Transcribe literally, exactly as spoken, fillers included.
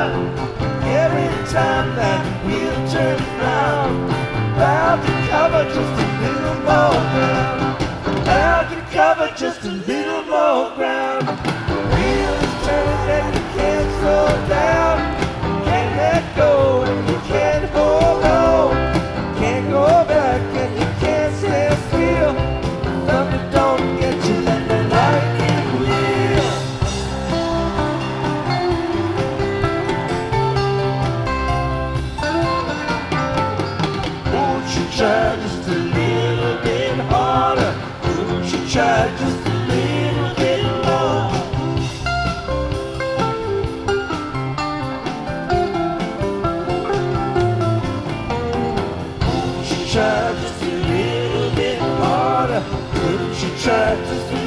Every time that wheel turns round, bound to cover just a little more ground. Bound to cover just a little more ground. Wheel is turning and you can't slow down. Can't let go and you can't hold on. Can't go back and you can't stand still. Thunder don't get you, let the lightning wheel. Won't you try just a little bit harder? Won't you try just a little bit more? Won't you try just a little bit harder? Won't you try just a